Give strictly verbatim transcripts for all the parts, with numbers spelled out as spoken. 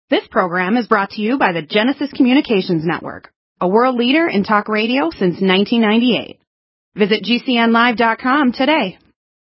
This program is brought to you by the Genesis Communications Network, a world leader in talk radio since nineteen ninety-eight. Visit G C N live dot com today.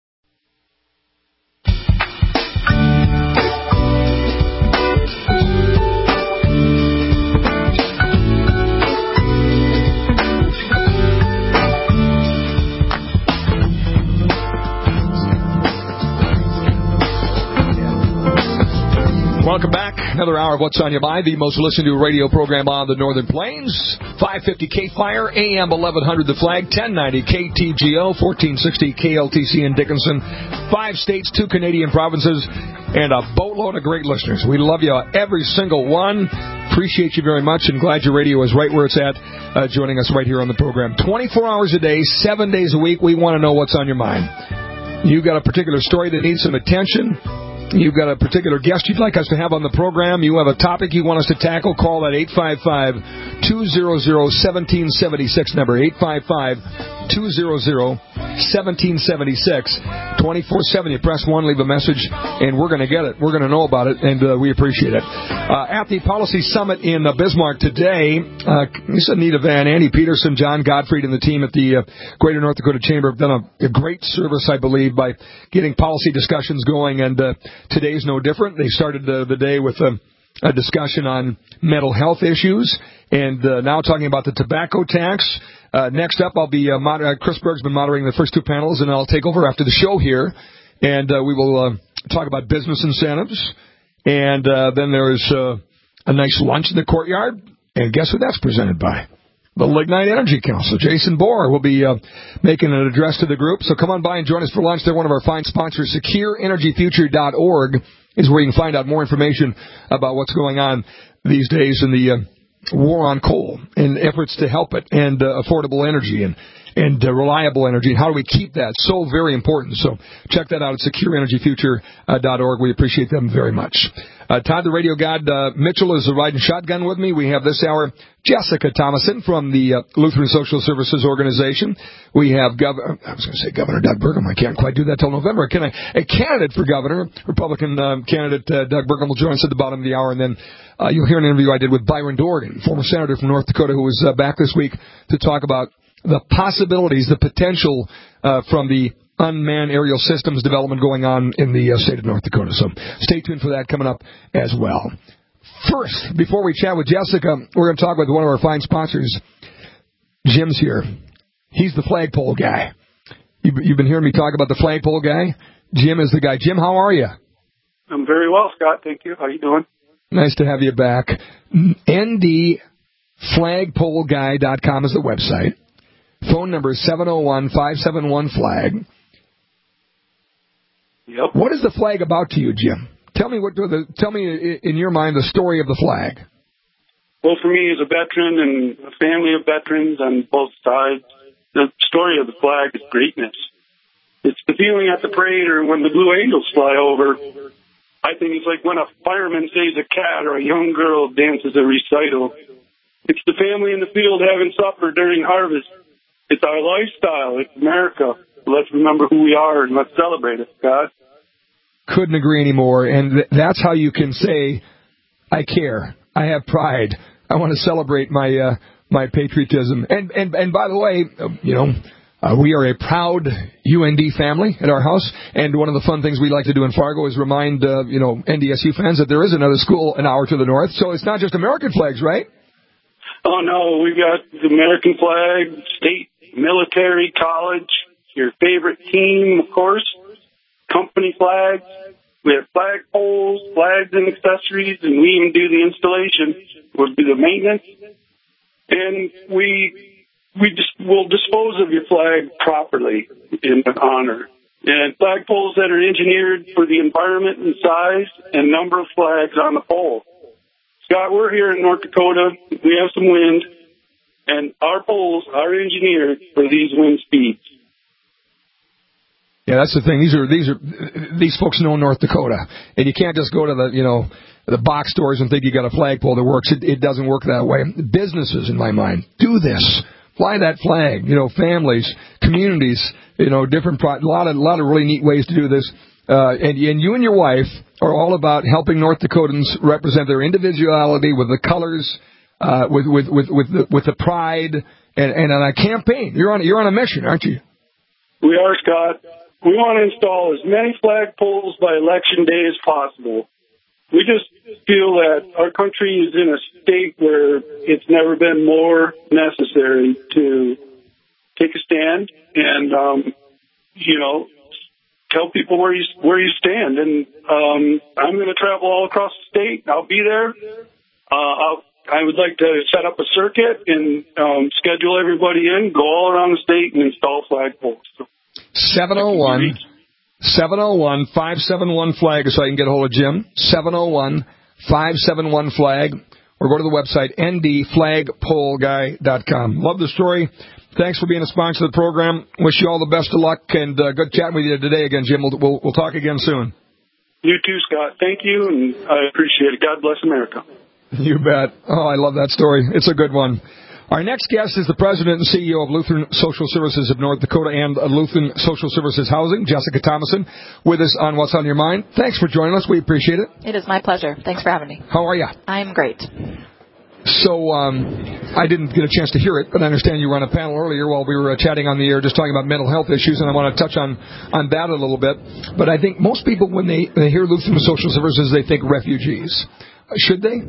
Welcome back. Another hour of What's on Your Mind, the most listened to radio program on the Northern Plains. five fifty K-Fire, A M eleven hundred The Flag, ten ninety K T G O, fourteen sixty K L T C in Dickinson. Five states, two Canadian provinces, and a boatload of great listeners. We love you, every single one. Appreciate you very much, and glad your radio is right where it's at, uh, joining us right here on the program. twenty-four hours a day, seven days a week, we want to know what's on your mind. You got a particular story that needs some attention. You've got a particular guest you'd like us to have on the program. You have a topic you want us to tackle. Call that eight five five, two hundred, one seven seven six number, eight five five, two hundred, one seven seven six. twenty-four seven, you press one, leave a message, and we're going to get it. We're going to know about it, and uh, we appreciate it. Uh, at the Policy Summit in uh, Bismarck today, uh, this is Anita Van, Andy Peterson, John Gottfried, and the team at the uh, Greater North Dakota Chamber have done a, a great service, I believe, by getting policy discussions going, and uh, today's no different. They started the, the day with a, a discussion on mental health issues, and uh, now talking about the tobacco tax. Uh, next up, I'll be uh, moder- uh, Chris Berg's been moderating the first two panels, and I'll take over after the show here, and uh, we will uh, talk about business incentives. And uh, then there's uh, a nice lunch in the courtyard, and guess who that's presented by? The Lignite Energy Council. Jason Bohr will be uh, making an address to the group. So come on by and join us for lunch. They're one of our fine sponsors. secure energy future dot org is where you can find out more information about what's going on these days in the uh, war on coal and efforts to help it, and uh, affordable energy and and uh, reliable energy, and how do we keep that so very important. So check that out at secure energy future dot org. We appreciate them very much. Uh, Todd, the radio god, uh, Mitchell is riding shotgun with me. We have this hour Jessica Thomason from the uh, Lutheran Social Services Organization. We have Governor, I was going to say Governor Doug Burgum. I can't quite do that till November. Can I? A candidate for governor, Republican uh, candidate uh, Doug Burgum will join us at the bottom of the hour, and then uh, you'll hear an interview I did with Byron Dorgan, former senator from North Dakota, who was uh, back this week to talk about the possibilities, the potential uh, from the unmanned aerial systems development going on in the uh, state of North Dakota. So stay tuned for that coming up as well. First, before we chat with Jessica, we're going to talk with one of our fine sponsors. Jim's here. He's the flagpole guy. You've been hearing me talk about the flagpole guy. Jim is the guy. Jim, how are you? I'm very well, Scott. Thank you. How are you doing? Nice to have you back. N D flagpole guy dot com is the website. Phone number is seven oh one, five seven one, flag. Yep. What is the flag about to you, Jim? Tell me what. The, tell me in your mind the story of the flag. Well, for me, as a veteran and a family of veterans on both sides, the story of the flag is greatness. It's the feeling at the parade or when the Blue Angels fly over. I think it's like when a fireman saves a cat or a young girl dances a recital. It's the family in the field having supper during harvest. It's our lifestyle. It's America. Let's remember who we are and let's celebrate it, Scott. Couldn't agree anymore. And th- that's how you can say, I care. I have pride. I want to celebrate my uh, my patriotism. And, and and by the way, uh, you know, uh, we are a proud U N D family at our house. And one of the fun things we like to do in Fargo is remind, uh, you know, N D S U fans that there is another school an hour to the north. So it's not just American flags, right? Oh, no. We got the American flag, state, military, college, your favorite team, of course, company flags. We have flag poles, flags and accessories, and we even do the installation. We'll do the maintenance. And we we just will dispose of your flag properly in honor. And flag poles that are engineered for the environment and size and number of flags on the pole. Scott, we're here in North Dakota. We have some wind, and our poles are engineered for these wind speeds. Yeah, that's the thing. These are these are these folks know North Dakota, and you can't just go to the you know the box stores and think you got a flagpole that works. It, it doesn't work that way. Businesses, in my mind, do this. Fly that flag. You know, families, communities. You know, different pro- a lot of a lot of really neat ways to do this. uh, and, and you and your wife are all about helping North Dakotans represent their individuality with the colors, uh, with with with with the, with the pride, and, and on a campaign. You're on you're on a mission, aren't you? We are, Scott. We want to install as many flagpoles by election day as possible. We just feel that our country is in a state where it's never been more necessary to take a stand and, um, you know, tell people where you where you stand. And um, I'm going to travel all across the state. I'll be there. Uh, I'll, I would like to set up a circuit and um, schedule everybody in, go all around the state and install flagpoles. seven oh one, seven oh one, five seven one, flag so I can get a hold of Jim. seven oh one, five seven one, flag. Or go to the website, n d flag pole guy dot com. Love the story. Thanks for being a sponsor of the program. Wish you all the best of luck, and uh, good chatting with you today again, Jim. We'll, we'll, we'll talk again soon. You too, Scott. Thank you, and I appreciate it. God bless America. You bet. Oh, I love that story. It's a good one. Our next guest is the president and C E O of Lutheran Social Services of North Dakota and Lutheran Social Services Housing, Jessica Thomason, with us on What's on Your Mind. Thanks for joining us. We appreciate it. It is my pleasure. Thanks for having me. How are you? I'm great. So um, I didn't get a chance to hear it, but I understand you were on a panel earlier while we were uh, chatting on the air just talking about mental health issues, and I want to touch on, on that a little bit. But I think most people, when they, when they hear Lutheran Social Services, they think refugees. Should they?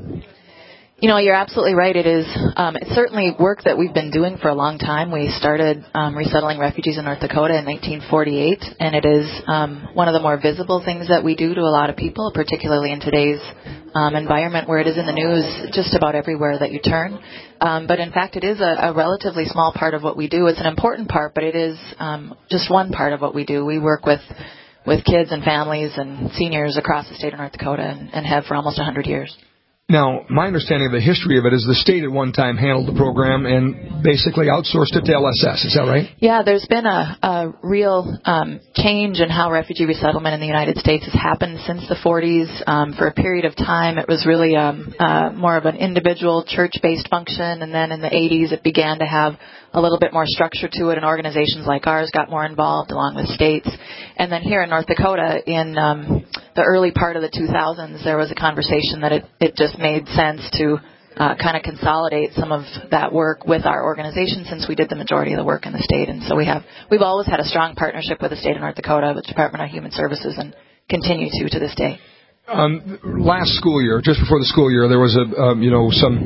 You know, you're absolutely right. It is. Um, it's certainly work that we've been doing for a long time. We started um, resettling refugees in North Dakota in nineteen forty-eight, and it is um, one of the more visible things that we do to a lot of people, particularly in today's um, environment where it is in the news just about everywhere that you turn. Um, but in fact, it is a, a relatively small part of what we do. It's an important part, but it is um, just one part of what we do. We work with with kids and families and seniors across the state of North Dakota and, and have for almost one hundred years. Now, my understanding of the history of it is the state at one time handled the program and basically outsourced it to L S S. Is that right? Yeah, there's been a, a real um, change in how refugee resettlement in the United States has happened since the forties. Um, for a period of time, it was really um, uh, more of an individual church-based function, and then in the eighties, it began to have a little bit more structure to it, and organizations like ours got more involved along with states. And then here in North Dakota, in um, the early part of the two thousands, there was a conversation that it, it just made sense to uh, kind of consolidate some of that work with our organization, since we did the majority of the work in the state. And so we have, we've always had a strong partnership with the state of North Dakota, with the Department of Human Services, and continue to to this day. Um, last school year, just before the school year, there was a um, you know some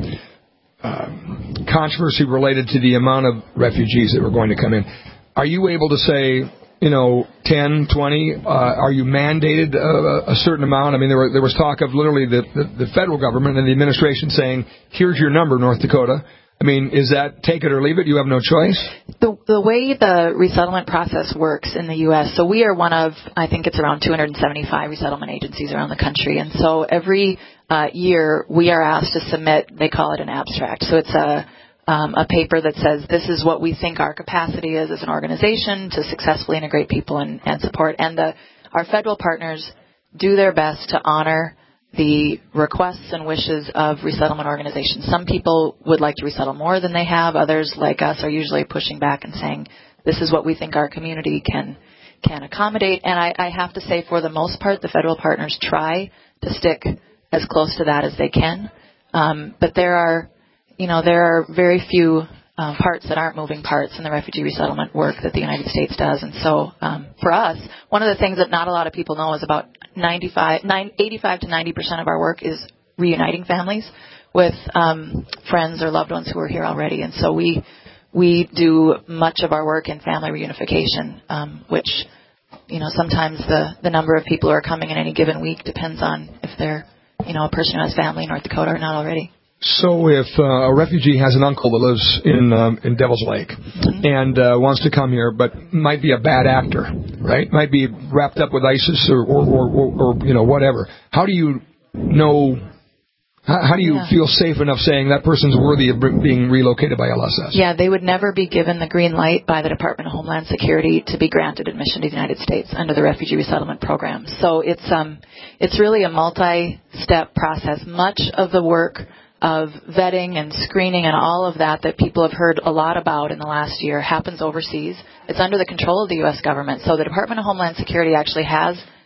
uh, controversy related to the amount of refugees that were going to come in. Are you able to say, you know, ten, twenty, uh, are you mandated a, a certain amount? I mean, there, were, there was talk of literally the, the, the federal government and the administration saying, here's your number, North Dakota. I mean, is that take it or leave it? You have no choice? The, the way the resettlement process works in the U S, so we are one of, I think it's around two hundred seventy-five resettlement agencies around the country. And so every uh, year we are asked to submit, they call it an abstract. So it's a Um, a paper that says this is what we think our capacity is as an organization to successfully integrate people and, and support. And the, our federal partners do their best to honor the requests and wishes of resettlement organizations. Some people would like to resettle more than they have. Others, like us, are usually pushing back and saying this is what we think our community can can accommodate. And I, I have to say, for the most part, the federal partners try to stick as close to that as they can. Um, but there are You know, there are very few um, parts that aren't moving parts in the refugee resettlement work that the United States does. And so um, for us, one of the things that not a lot of people know is about ninety-five, eighty-five to ninety percent of our work is reuniting families with um, friends or loved ones who are here already. And so we we do much of our work in family reunification, um, which, you know, sometimes the, the number of people who are coming in any given week depends on if they're, you know, a person who has family in North Dakota or not already. So if uh, a refugee has an uncle that lives in um, in Devil's Lake mm-hmm. and uh, wants to come here, but might be a bad actor, right? Might be wrapped up with ISIS or or, or, or, or you know whatever. How do you know? How, how do you yeah. feel safe enough saying that person's worthy of being relocated by L S S? Yeah, they would never be given the green light by the Department of Homeland Security to be granted admission to the United States under the Refugee Resettlement Program. So it's um it's really a multi-step process. Much of the work of vetting and screening and all of that that people have heard a lot about in the last year happens overseas. It's under the control of the U S government. So the Department of Homeland Security actually has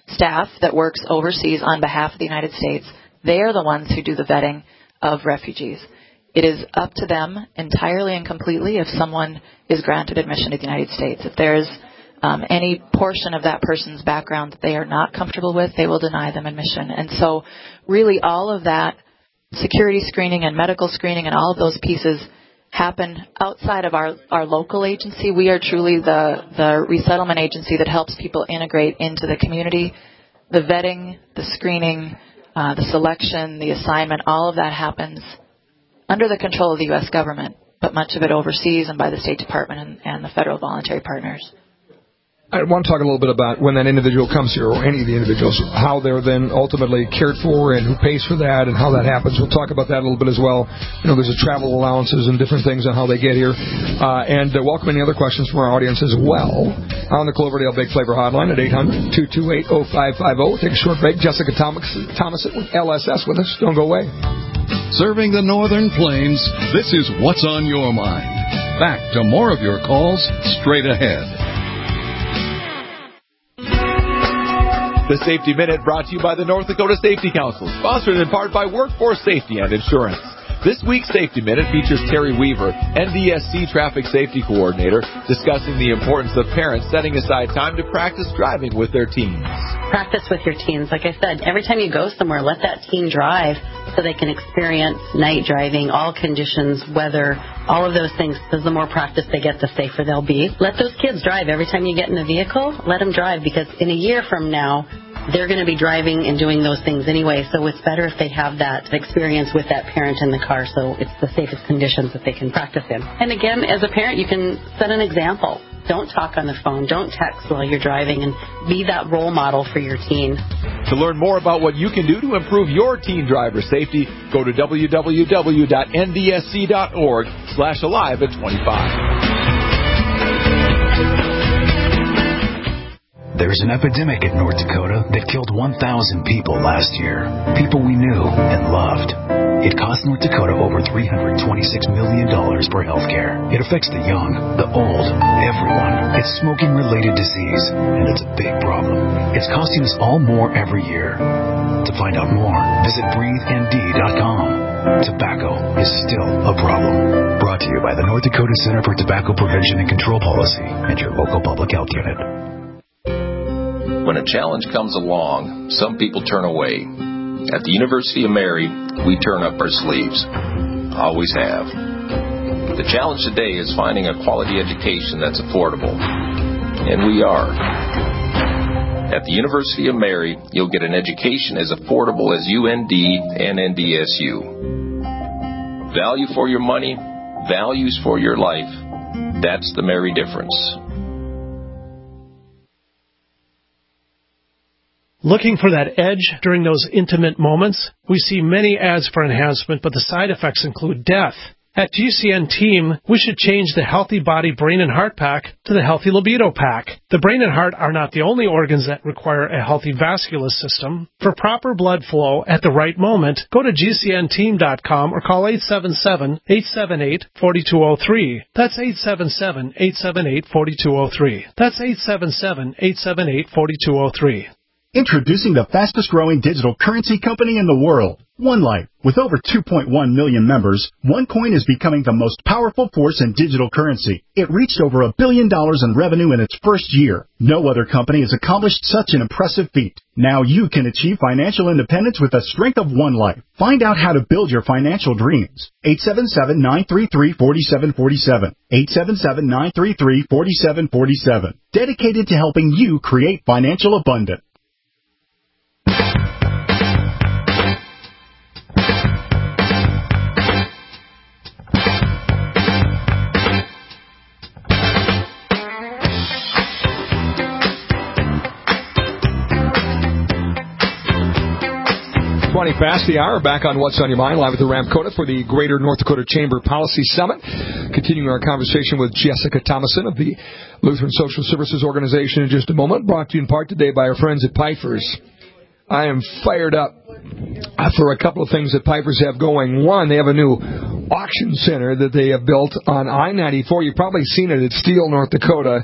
staff that works overseas on behalf of the United States. They are the ones who do the vetting of refugees. It is up to them entirely and completely if someone is granted admission to the United States. If there's um, any portion of that person's background that they are not comfortable with, they will deny them admission. And so really all of that security screening and medical screening and all of those pieces happen outside of our, our local agency. We are truly the, the resettlement agency that helps people integrate into the community. The vetting, the screening, uh, the selection, the assignment, all of that happens under the control of the U S government, but much of it overseas and by the State Department and, and the federal voluntary partners. I want to talk a little bit about when that individual comes here, or any of the individuals, how they're then ultimately cared for and who pays for that and how that happens. We'll talk about that a little bit as well. You know, there's a travel allowances and different things on how they get here. Uh, and uh, welcome any other questions from our audience as well on the Cloverdale Big Flavor Hotline at eight hundred, two two eight, oh five five oh. Take a short break. Jessica Thomason with L S S with us. Don't go away. Serving the Northern Plains, this is What's on Your Mind. Back to more of your calls straight ahead. The Safety Minute brought to you by the North Dakota Safety Council, sponsored in part by Workforce Safety and Insurance. This week's Safety Minute features Terry Weaver, N D S C Traffic Safety Coordinator, discussing the importance of parents setting aside time to practice driving with their teens. Practice with your teens. Like I said, every time you go somewhere, let that teen drive so they can experience night driving, all conditions, weather, all of those things. Because the more practice they get, the safer they'll be. Let those kids drive. Every time you get in a vehicle, let them drive, because in a year from now, they're going to be driving and doing those things anyway, so it's better if they have that experience with that parent in the car, so it's the safest conditions that they can practice in. And again, as a parent, you can set an example. Don't talk on the phone. Don't text while you're driving, and be that role model for your teen. To learn more about what you can do to improve your teen driver safety, go to w w w dot n d s c dot org slash alive at twenty-five. There's an epidemic in North Dakota that killed one thousand people last year. People we knew and loved. It cost North Dakota over three hundred twenty-six million dollars for health care. It affects the young, the old, everyone. It's smoking-related disease, and it's a big problem. It's costing us all more every year. To find out more, visit breathe n d dot com. Tobacco is still a problem. Brought to you by the North Dakota Center for Tobacco Prevention and Control Policy and your local public health unit. When a challenge comes along, some people turn away. At the University of Mary, we turn up our sleeves. Always have. The challenge today is finding a quality education that's affordable. And we are. At the University of Mary, you'll get an education as affordable as U N D and N D S U. Value for your money, values for your life. That's the Mary difference. Looking for that edge during those intimate moments? We see many ads for enhancement, but the side effects include death. At G C N Team, we should change the Healthy Body Brain and Heart Pack to the Healthy Libido Pack. The brain and heart are not the only organs that require a healthy vascular system. For proper blood flow at the right moment, go to g c n team dot com or call eight seven seven, eight seven eight, four two zero three. That's eight seven seven, eight seven eight, four two zero three. That's eight seven seven, eight seven eight, four two zero three. Introducing the fastest-growing digital currency company in the world, OneLife. With over two point one million members, OneCoin is becoming the most powerful force in digital currency. It reached over a billion dollars in revenue in its first year. No other company has accomplished such an impressive feat. Now you can achieve financial independence with the strength of OneLife. Find out how to build your financial dreams. eight seven seven, nine three three, four seven four seven. eight seven seven, nine three three, four seven four seven. Dedicated to helping you create financial abundance. twenty past the hour, back on What's on Your Mind, live at the Ramcota for the Greater North Dakota Chamber Policy Summit. Continuing our conversation with Jessica Thomason of the Lutheran Social Services Organization in just a moment, brought to you in part today by our friends at Pipers. I am fired up for a couple of things that Pipers have going. One, they have a new auction center that they have built on I ninety-four. You've probably seen it at Steele, North Dakota.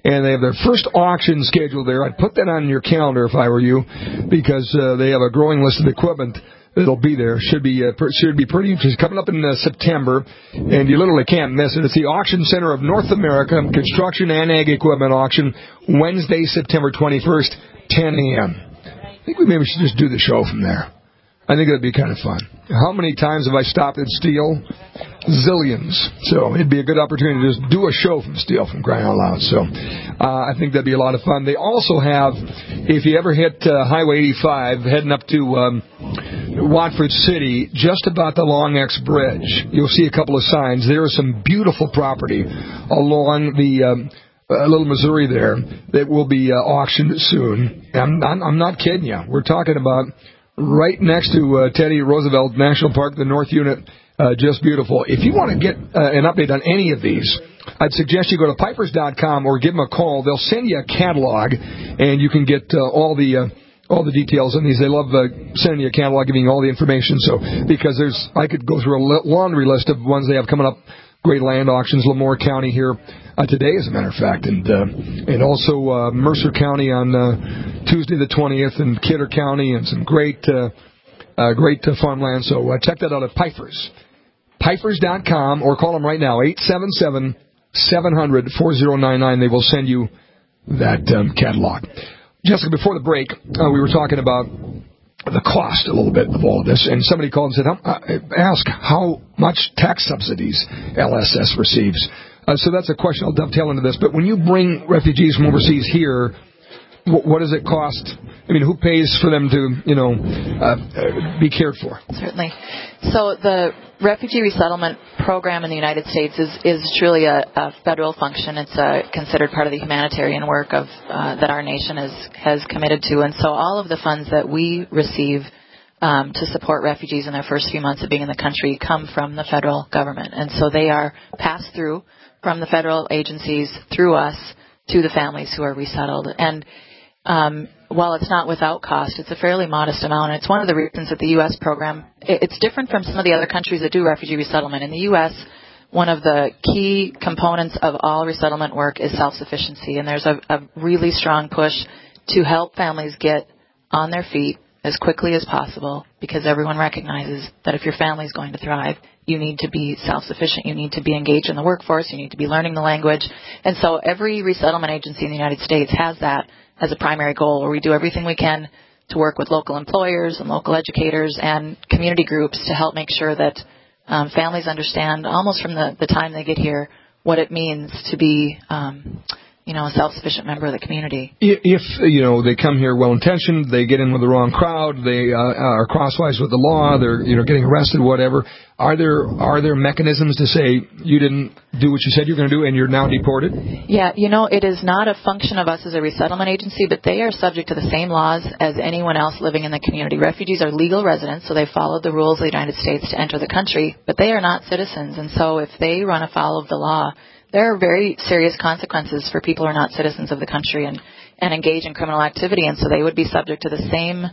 and they have their first auction scheduled there. I'd put that on your calendar if I were you, because uh, they have a growing list of equipment that'll be there. Should be uh, per, should be pretty interesting. Coming up in uh, September, and you literally can't miss it. It's the Auction Center of North America Construction and Ag Equipment Auction, Wednesday, September twenty-first, ten a.m. I think we maybe should just do the show from there. I think that'd be kind of fun. How many times have I stopped at Steel? Zillions. So it'd be a good opportunity to just do a show from Steel, from crying out loud. So uh, I think that'd be a lot of fun. They also have, if you ever hit uh, Highway eighty-five, heading up to um, Watford City, just about the Long X Bridge, you'll see a couple of signs. There is some beautiful property along the um, uh, Little Missouri there that will be uh, auctioned soon. I'm, I'm, I'm not kidding you. We're talking about right next to uh, Teddy Roosevelt National Park, the North Unit, uh, just beautiful. If you want to get uh, an update on any of these, I'd suggest you go to pipers dot com or give them a call. They'll send you a catalog, and you can get uh, all the uh, all the details on these. They love uh, sending you a catalog, giving you all the information. So because there's, I could go through a laundry list of ones they have coming up. Great land auctions, Lemoore County here uh, today, as a matter of fact, and uh, and also uh, Mercer County on uh, Tuesday the twentieth, and Kidder County, and some great uh, uh, great uh, farmland. So uh, check that out at Pipers. Pipers dot com, or call them right now, eight seven seven, seven hundred, four zero nine nine. They will send you that um, catalog. Jessica, before the break, uh, we were talking about the cost a little bit of all of this, and somebody called and said, uh, ask how much tax subsidies L S S receives. Uh, so that's a question I'll dovetail into this. But when you bring refugees from overseas here, what, what does it cost? I mean, who pays for them to, you know, uh, uh, be cared for? Certainly. So the refugee resettlement program in the United States is, is truly a, a federal function. It's uh, considered part of the humanitarian work of uh, that our nation is, has committed to. And so all of the funds that we receive um, to support refugees in their first few months of being in the country come from the federal government. And so they are passed through from the federal agencies through us to the families who are resettled. And um, while it's not without cost, it's a fairly modest amount. And it's one of the reasons that the U S program, it's different from some of the other countries that do refugee resettlement. In the U S, one of the key components of all resettlement work is self-sufficiency. And there's a, a really strong push to help families get on their feet as quickly as possible, because everyone recognizes that if your family is going to thrive, you need to be self-sufficient. You need to be engaged in the workforce. You need to be learning the language. And so every resettlement agency in the United States has that as a primary goal, where we do everything we can to work with local employers and local educators and community groups to help make sure that um, families understand almost from the, the time they get here what it means to be um, you know, a self-sufficient member of the community. If, you know, they come here well-intentioned, they get in with the wrong crowd, they uh, are crosswise with the law, they're, you know, getting arrested, whatever, are there are there mechanisms to say you didn't do what you said you were going to do and you're now deported? Yeah, you know, it is not a function of us as a resettlement agency, but they are subject to the same laws as anyone else living in the community. Refugees are legal residents, so they followed the rules of the United States to enter the country, but they are not citizens, and so if they run afoul of the law, there are very serious consequences for people who are not citizens of the country and, and engage in criminal activity, and so they would be subject to the same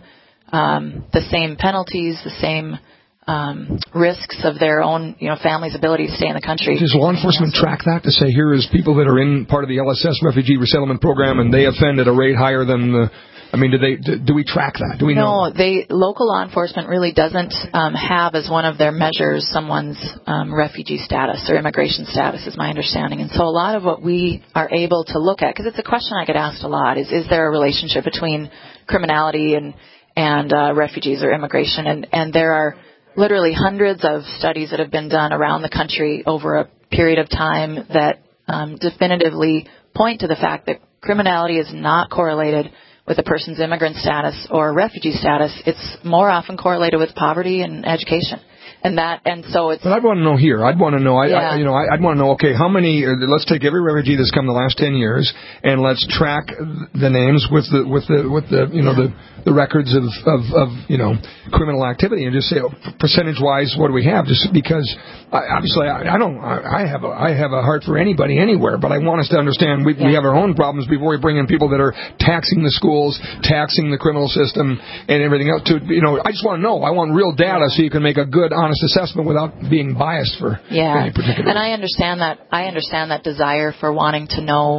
um, the same penalties, the same um, risks of their own, you know, family's ability to stay in the country. Does law enforcement track that to say here is people that are in part of the L S S refugee resettlement program and they offend at a rate higher than the? I mean, do they do, do we track that? Do we no, know? they local law enforcement really doesn't um, have as one of their measures someone's um, refugee status or immigration status, is my understanding. And so a lot of what we are able to look at, because it's a question I get asked a lot, is is there a relationship between criminality and and uh, refugees or immigration? And and there are literally hundreds of studies that have been done around the country over a period of time that um, definitively point to the fact that criminality is not correlated with a person's immigrant status or refugee status. It's more often correlated with poverty and education. And that, and so it's. But I'd want to know here. I'd want to know. I, yeah. I, you know, I, I'd want to know. Okay, how many? Uh, let's take every refugee that's come the last ten years, and let's track the names with the with the with the you know yeah. the the records of, of of you know criminal activity, and just say oh, percentage wise, what do we have? Just because I, obviously I, I don't. I, I have a I have a heart for anybody anywhere, but I want us to understand we yeah. we have our own problems before we bring in people that are taxing the schools, taxing the criminal system, and everything else. To you know, I just want to know. I want real data so you can make a good, honest assessment without being biased for yeah. any particular. And I understand that. I understand that desire for wanting to know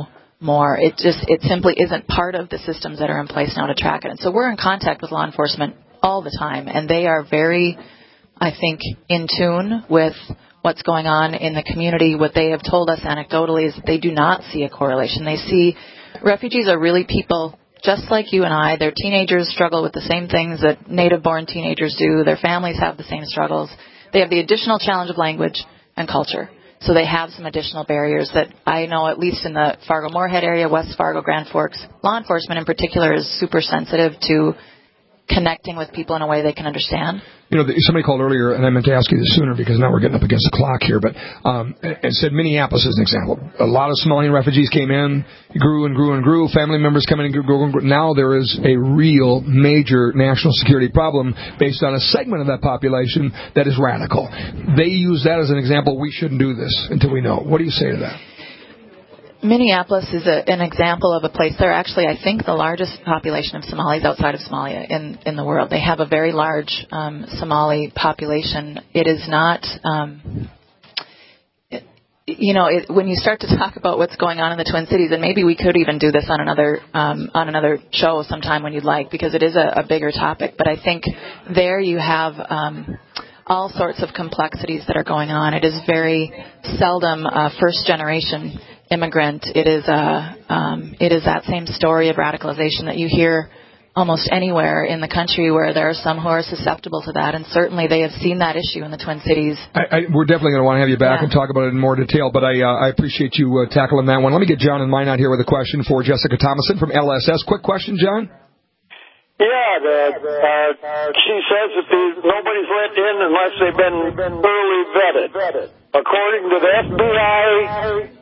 more. It just, it simply isn't part of the systems that are in place now to track it. And so we're in contact with law enforcement all the time, and they are very, I think, in tune with what's going on in the community. What they have told us anecdotally is that they do not see a correlation. They see refugees are really people just like you and I. Their teenagers struggle with the same things that native-born teenagers do. Their families have the same struggles. They have the additional challenge of language and culture. So they have some additional barriers that I know, at least in the Fargo-Moorhead area, West Fargo, Grand Forks, law enforcement in particular is super sensitive to connecting with people in a way they can understand. You know, somebody called earlier, and I meant to ask you this sooner because now we're getting up against the clock here, but um, it said Minneapolis as an example. A lot of Somalian refugees came in, grew and grew and grew, family members coming in and grew and grew. Now there is a real major national security problem based on a segment of that population that is radical. They use that as an example. We shouldn't do this until we know. What do you say to that? Minneapolis is a, an example of a place. They're actually, I think, the largest population of Somalis outside of Somalia in, in the world. They have a very large um, Somali population. It is not, um, it, you know, it, when you start to talk about what's going on in the Twin Cities, and maybe we could even do this on another um, on another show sometime when you'd like, because it is a, a bigger topic. But I think there you have um, all sorts of complexities that are going on. It is very seldom uh, first generation immigrant. It is a, um, it is that same story of radicalization that you hear almost anywhere in the country, where there are some who are susceptible to that, and certainly they have seen that issue in the Twin Cities. I, I, we're definitely going to want to have you back yeah. and talk about it in more detail, but I, uh, I appreciate you uh, tackling that one. Let me get John and Minot here with a question for Jessica Thomason from L S S. Quick question, John? Yeah, the, uh, she says that the, nobody's let in unless they've been thoroughly vetted. According to the F B I...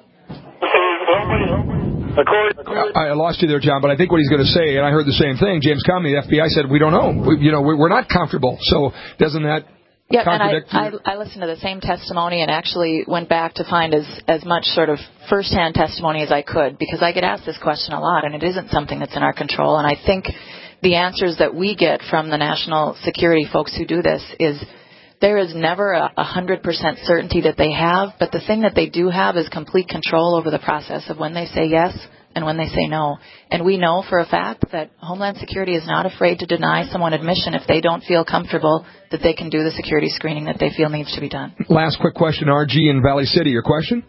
I lost you there, John, but I think what he's going to say, and I heard the same thing, James Comey, the F B I said, we don't know. We, you know, we're not comfortable. So doesn't that yeah, contradict? and I, I, I listened to the same testimony and actually went back to find as, as much sort of firsthand testimony as I could, because I get asked this question a lot, and it isn't something that's in our control. And I think the answers that we get from the national security folks who do this is there is never a one hundred percent certainty that they have, but the thing that they do have is complete control over the process of when they say yes and when they say no. And we know for a fact that Homeland Security is not afraid to deny someone admission if they don't feel comfortable that they can do the security screening that they feel needs to be done. Last quick question, R G in Valley City. Your question?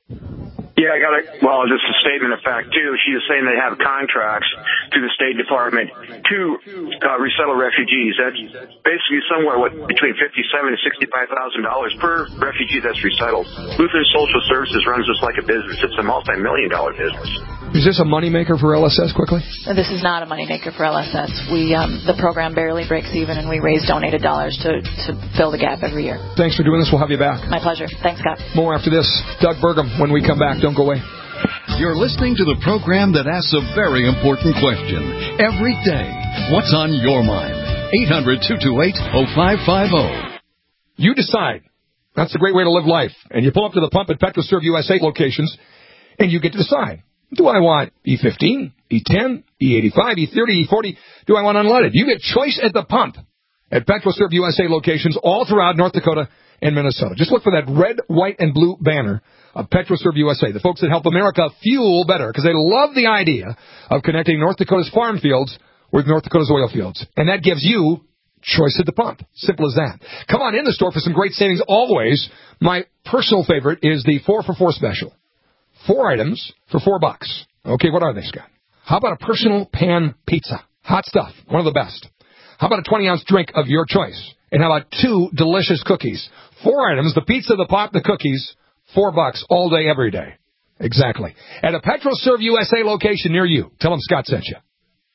Yeah, I got it. Well, just a statement of fact, too. She is saying they have contracts to the State Department to uh, resettle refugees. That's basically somewhere what, between fifty-seven thousand dollars and sixty-five thousand dollars per refugee that's resettled. Lutheran Social Services runs this like a business. It's a multi-million dollar business. Is this a moneymaker for L S S, quickly? This is not a moneymaker for L S S. We, um, the program barely breaks even, and we raise donated dollars to, to fill the gap every year. Thanks for doing this. We'll have you back. My pleasure. Thanks, Scott. More after this. Doug Burgum, when we come back. Don't go away. You're listening to the program that asks a very important question every day. What's on your mind? eight hundred, two two eight, oh five five oh. You decide. That's a great way to live life. And you pull up to the pump at PetroServe U S A locations, and you get to decide. Do I want E fifteen, E ten, E eighty-five, E thirty, E forty? Do I want unleaded? You get choice at the pump at PetroServe U S A locations all throughout North Dakota and Minnesota. Just look for that red, white, and blue banner of PetroServe U S A, the folks that help America fuel better, because they love the idea of connecting North Dakota's farm fields with North Dakota's oil fields. And that gives you choice at the pump. Simple as that. Come on in the store for some great savings always. My personal favorite is the four for four special. Four items for four bucks. Okay, what are they, Scott? How about a personal pan pizza? Hot stuff. One of the best. How about a twenty-ounce drink of your choice? And how about two delicious cookies? Four items, the pizza, the pop, the cookies, four bucks all day, every day. Exactly. At a PetroServe U S A location near you. Tell them Scott sent you.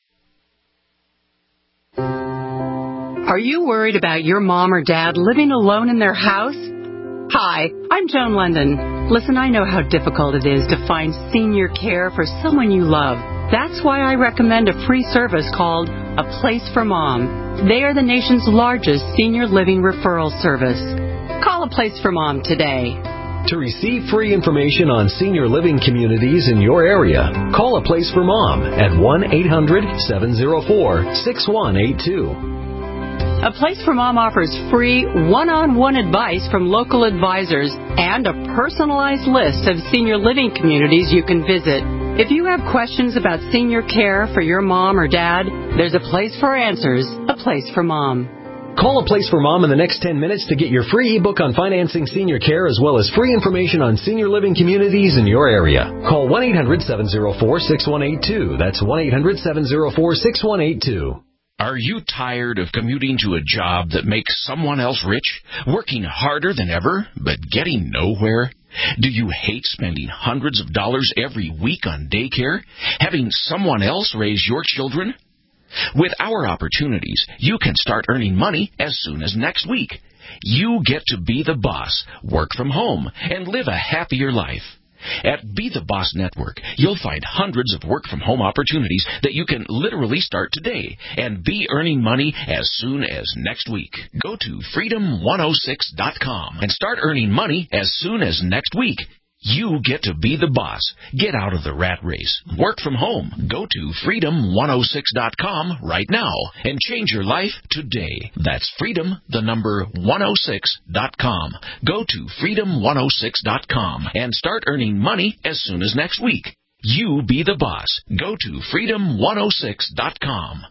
Are you worried about your mom or dad living alone in their house? Hi, I'm Joan London. Listen, I know how difficult it is to find senior care for someone you love. That's why I recommend a free service called A Place for Mom. They are the nation's largest senior living referral service. Call A Place for Mom today. To receive free information on senior living communities in your area, call A Place for Mom at one eight hundred, seven oh four, six one eight two. A Place for Mom offers free one-on-one advice from local advisors and a personalized list of senior living communities you can visit. If you have questions about senior care for your mom or dad, there's a place for answers, a place for mom. Call A Place for Mom in the next ten minutes to get your free ebook on financing senior care as well as free information on senior living communities in your area. Call one eight hundred seven oh four six one eight two. That's one eight hundred seven oh four six one eight two. Are you tired of commuting to a job that makes someone else rich, working harder than ever, but getting nowhere? Do you hate spending hundreds of dollars every week on daycare, having someone else raise your children? With our opportunities, you can start earning money as soon as next week. You get to be the boss, work from home, and live a happier life. At Be the Boss Network, you'll find hundreds of work-from-home opportunities that you can literally start today and be earning money as soon as next week. Go to freedom one oh six dot com and start earning money as soon as next week. You get to be the boss. Get out of the rat race. Work from home. Go to freedom one oh six dot com right now and change your life today. That's freedom, the number one oh six dot com. Go to freedom one oh six dot com and start earning money as soon as next week. You be the boss. Go to freedom one oh six dot com.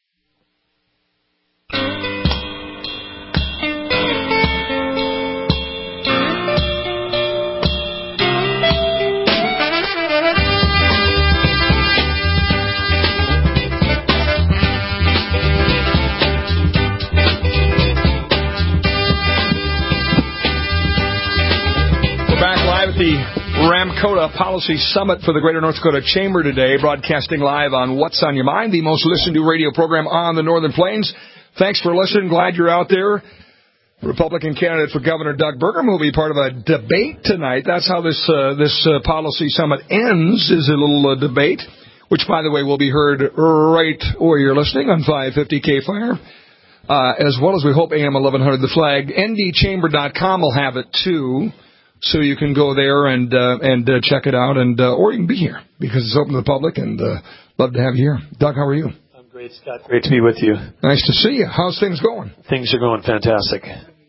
The Ramkota Policy Summit for the Greater North Dakota Chamber today, broadcasting live on What's on Your Mind, the most listened to radio program on the Northern Plains. Thanks for listening. Glad you're out there. Republican candidate for Governor Doug Burgum will be part of a debate tonight. That's how this uh, this uh, Policy Summit ends, is a little uh, debate, which, by the way, will be heard right where you're listening on five fifty K Fire, uh, as well as we hope A M eleven hundred The Flag. N D chamber dot com will have it, too. So you can go there and uh, and uh, check it out, and uh, or you can be here because it's open to the public, and uh, love to have you here. Doug, how are you? I'm great, Scott. Great to be with you. Nice to see you. How's things going? Things are going fantastic.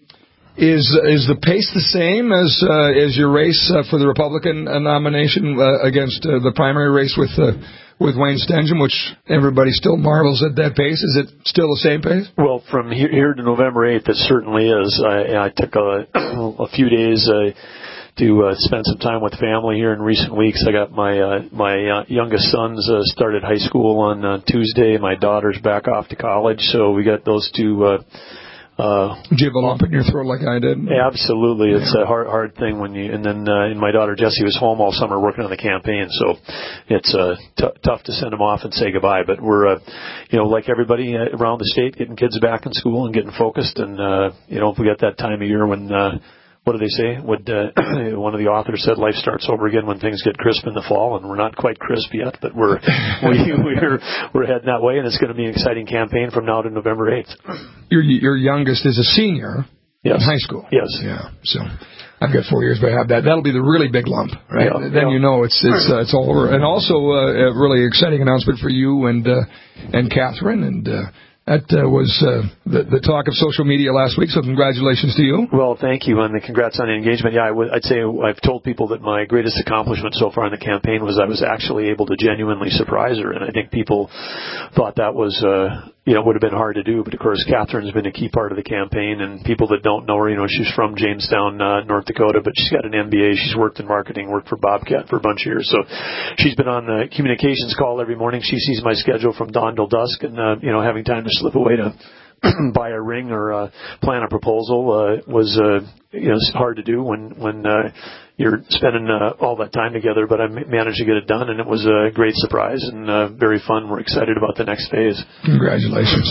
Is is the pace the same as uh, as your race uh, for the Republican uh, nomination uh, against uh, the primary race with uh, with Wayne Stengham, which everybody still marvels at that pace? Is it still the same pace? Well, from here, here to November eighth, it certainly is. I, I took a, a few days uh, to uh, spend some time with family here in recent weeks. I got my uh, my uh, youngest sons uh, started high school on uh, Tuesday. My daughter's back off to college, so we got those two. Uh, Uh, Did you have a lump in your throat like I did? Absolutely. It's a hard, hard thing when you, and then, uh, and my daughter Jessie was home all summer working on the campaign, so it's, uh, t- tough to send them off and say goodbye, but we're, uh, you know, like everybody around the state, getting kids back in school and getting focused, and, uh, you know, we got that time of year when, uh, what do they say? Would, uh, one of the authors said life starts over again when things get crisp in the fall, and we're not quite crisp yet, but we're, we, we're, we're heading that way, and it's going to be an exciting campaign from now to November eighth. Your, your youngest is a senior yes. in high school. Yes. Yeah. So I've got four years, but I have that. That'll be the really big lump, right? Yeah, then yeah. you know it's, it's, uh, it's all over. And also, uh, a really exciting announcement for you and, uh, and Catherine, and, uh, That uh, was uh, the, the talk of social media last week, so congratulations to you. Well, thank you, and the congrats on the engagement. Yeah, I w- I'd say I've told people that my greatest accomplishment so far in the campaign was I was actually able to genuinely surprise her, and I think people thought that was, uh, you know, would have been hard to do. But, of course, Catherine's been a key part of the campaign, and people that don't know her, you know, she's from Jamestown, uh, North Dakota, but she's got an M B A. She's worked in marketing, worked for Bobcat for a bunch of years. So she's been on the communications call every morning. She sees my schedule from dawn till dusk, and, uh, you know, having time to slip away to buy a ring or uh, plan a proposal uh, was uh, you know hard to do when when uh, you're spending uh, all that time together. But I managed to get it done, and it was a great surprise and uh, very fun. We're excited about the next phase. Congratulations.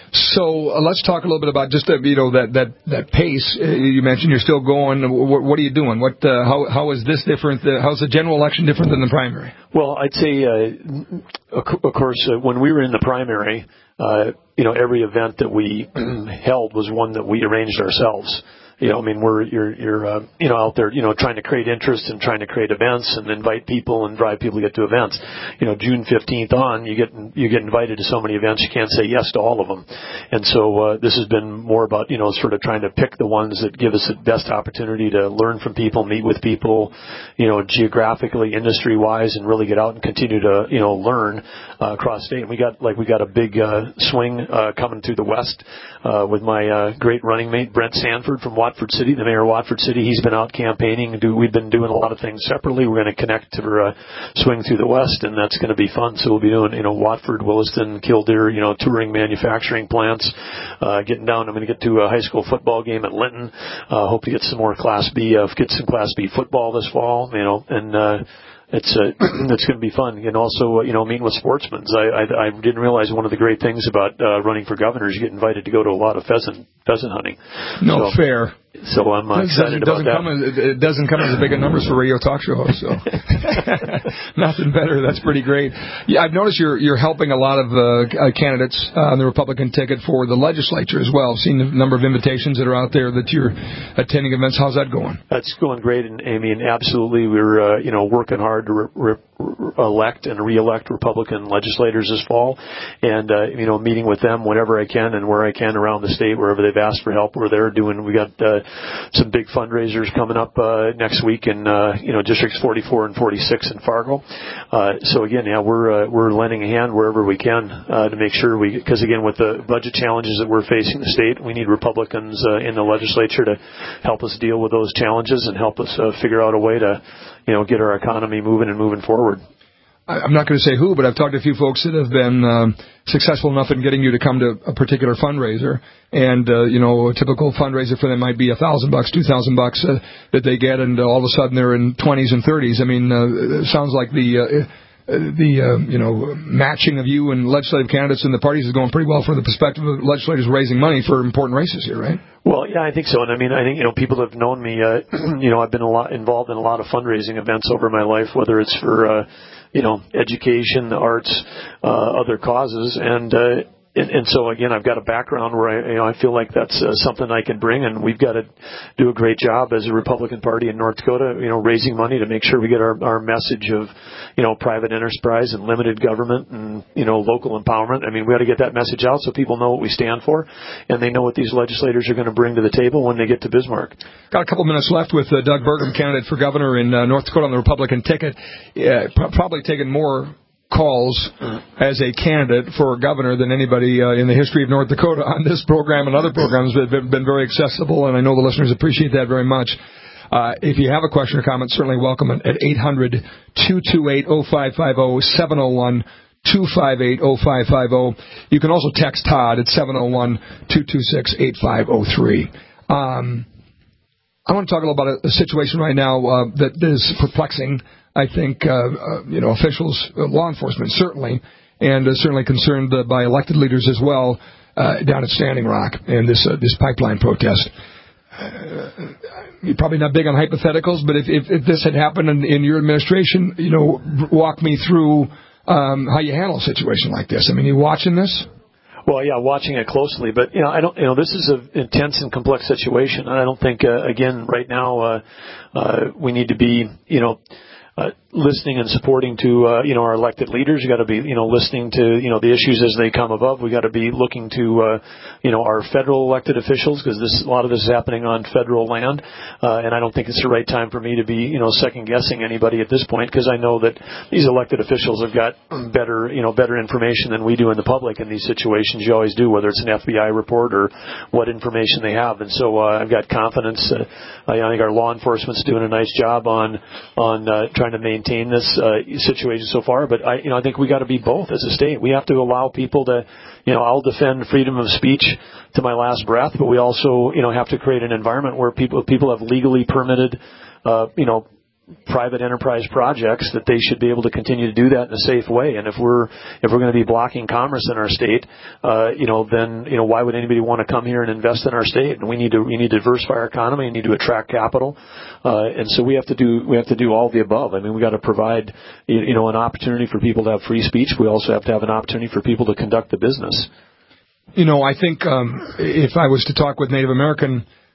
So uh, let's talk a little bit about just uh, you know that that that pace uh, you mentioned. You're still going. What, what are you doing? What uh, how how is this different? Uh, how's the general election different than the primary? Well, I'd say uh, of course uh, when we were in the primary, uh, you know every event that we held was one that we arranged ourselves. you know, I mean, we're you're you're uh, you know out there, you know, trying to create interest and trying to create events and invite people and drive people to get to events. You know, June fifteenth on, you get you get invited to so many events, you can't say yes to all of them. And so uh, this has been more about, you know, sort of trying to pick the ones that give us the best opportunity to learn from people, meet with people, you know, geographically, industry wise, and really get out and continue to, you know, learn uh, across state. And we got like we got a big uh, swing uh, coming through the west uh, with my uh, great running mate Brent Sanford from Watford City, the mayor of Watford City. He's been out campaigning. Do we've been doing a lot of things separately. We're going to connect to uh, swing through the west, and that's going to be fun. So we'll be doing, you know, Watford, Williston, Killdeer, you know, touring manufacturing plants, uh, getting down. I'm going to get to a high school football game at Linton. Uh, hope to get some more Class B, uh, get some Class B football this fall, you know, and uh, it's uh, it's going to be fun. And also, uh, you know, meeting with sportsmen. I, I I didn't realize one of the great things about uh, running for governor is you get invited to go to a lot of pheasant pheasant hunting. No, so, fair. So I'm uh, excited about that. Come as, it doesn't come as a big a numbers for radio talk show hosts, so nothing better. That's pretty great. Yeah, I've noticed you're you're helping a lot of uh, candidates uh, on the Republican ticket for the legislature as well. I've seen the number of invitations that are out there that you're attending events. How's that going? That's going great, and Amy, and absolutely, we're uh, you know working hard to re- re- elect and re-elect Republican legislators this fall, and uh, you know meeting with them whenever I can and where I can around the state, wherever they've asked for help, we're there doing. We got uh, some big fundraisers coming up uh, next week in uh, you know districts forty-four and forty-six in Fargo. Uh, so again, yeah, we're uh, we're lending a hand wherever we can uh, to make sure we, because again, with the budget challenges that we're facing in the state, we need Republicans uh, in the legislature to help us deal with those challenges and help us uh, figure out a way to you know get our economy moving and moving forward. I'm not going to say who, but I've talked to a few folks that have been um, successful enough in getting you to come to a particular fundraiser, and uh, you know, a typical fundraiser for them might be a thousand bucks, two thousand bucks uh, that they get, and uh, all of a sudden they're in twenties and thirties. I mean, uh, it sounds like the uh, the uh, you know matching of you and legislative candidates in the parties is going pretty well from the perspective of legislators raising money for important races here, right? Well, yeah, I think so. And I mean, I think, you know, people have known me, uh, you know, I've been a lot involved in a lot of fundraising events over my life, whether it's for, uh, you know, education, the arts, uh, other causes. And, uh, and, and so again, I've got a background where I, you know, I feel like that's uh, something I can bring, and we've got to do a great job as a Republican Party in North Dakota, you know, raising money to make sure we get our, our message of, you know, private enterprise and limited government and, you know, local empowerment. I mean, we got to get that message out so people know what we stand for, and they know what these legislators are going to bring to the table when they get to Bismarck. Got a couple minutes left with uh, Doug Burgum, candidate for governor in uh, North Dakota on the Republican ticket. Yeah, probably taking more calls as a candidate for governor than anybody uh, in the history of North Dakota on this program and other programs that have been very accessible, and I know the listeners appreciate that very much. Uh, if you have a question or comment, certainly welcome it at eight hundred, two two eight, oh five five oh, seven oh one, two five eight, oh five five oh. You can also text Todd at seven oh one, two two six, eight five oh three. Um, I want to talk a little about a, a situation right now uh, that is perplexing, I think, uh, uh, you know, officials, uh, law enforcement, certainly, and uh, certainly concerned uh, by elected leaders as well uh, down at Standing Rock and this uh, this pipeline protest. Uh, you're probably not big on hypotheticals, but if, if, if this had happened in, in your administration, you know, walk me through um, how you handle a situation like this. I mean, you watching this? Well, yeah, watching it closely, but you know, I don't. You know, this is an intense and complex situation, and I don't think, uh, again, right now, uh, uh, we need to be, you know. Uh, listening and supporting to, uh, you know, our elected leaders. You got to be, you know, listening to, you know, the issues as they come above. We got to be looking to, uh, you know, our federal elected officials, because this, a lot of this is happening on federal land. Uh, and I don't think it's the right time for me to be, you know, second guessing anybody at this point, because I know that these elected officials have got better, you know, better information than we do in the public in these situations. You always do, whether it's an F B I report or what information they have. And so, uh, I've got confidence. Uh, I think our law enforcement's doing a nice job on, on, uh, trying to maintain this uh, situation so far, but I, you know, I think we got to be both as a state. We have to allow people to, you know, I'll defend freedom of speech to my last breath, but we also, you know, have to create an environment where people people have legally permitted, uh, you know, private enterprise projects, that they should be able to continue to do that in a safe way. And if we're if we're going to be blocking commerce in our state, uh, you know, then you know why would anybody want to come here and invest in our state? And we need to we need to diversify our economy. We need to attract capital, uh, and so we have to do we have to do all the above. I mean, we got to provide you know an opportunity for people to have free speech. We also have to have an opportunity for people to conduct the business. You know, I think um, if I was to talk with Native American